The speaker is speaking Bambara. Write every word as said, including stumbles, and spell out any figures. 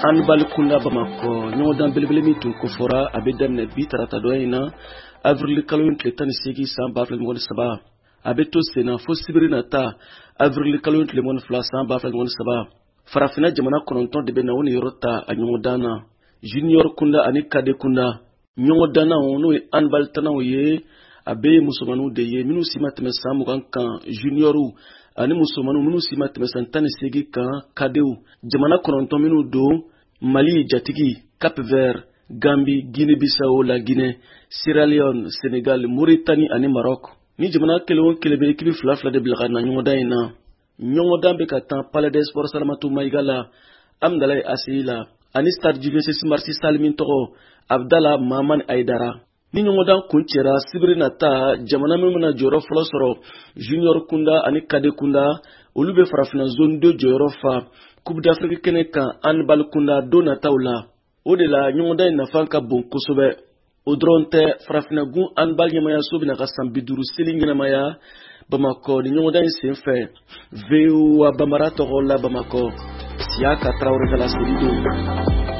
handball kunda Bamako nyodan belbelemi tun ko fora abedan bi tarata doyina avril kalon tletan sigi san bafel ngon saba abeto sena fo sibirina ta avril kalon tlemon fla san bafel ngon saba farafina jamana kononton de bena woni yorota anyodana junior kunda ani kade kunda nyodana wono handball tanawo ye abe musomanu de ye minu simatme samu kan junioru ani musomanu minu simatme santane sigi kan kadeu jamana kononton minu do Mali jatigi Cap Vert Gambie Guinée Bissau la Guinée Sierra Leone Sénégal Mauritanie ani Maroc ni jamana kelewon kelebe kibi flafla de bilgana nyongoda ina nyongoda be katan Palais des Sports Salamatu Maigala Amdalay Asila ani Stade du vingt-six Marsi Salmin Toro Abdallah Maman Aidara ni nyongoda kunchera sibirina ta jamana memuna joro flosoro junior kunda ani kade kunda ulube farafina zone deux joro fa Coupe d'Afrique keneka handball kunda dona taula odela nyongoda ina fanka bon kosobe odronte farafina gun handball nyamaya sobina kasam biduru silingina maya Bamako ni nyongoda insenfe veu wa bamarato gola Bamako siaka traore kala sirido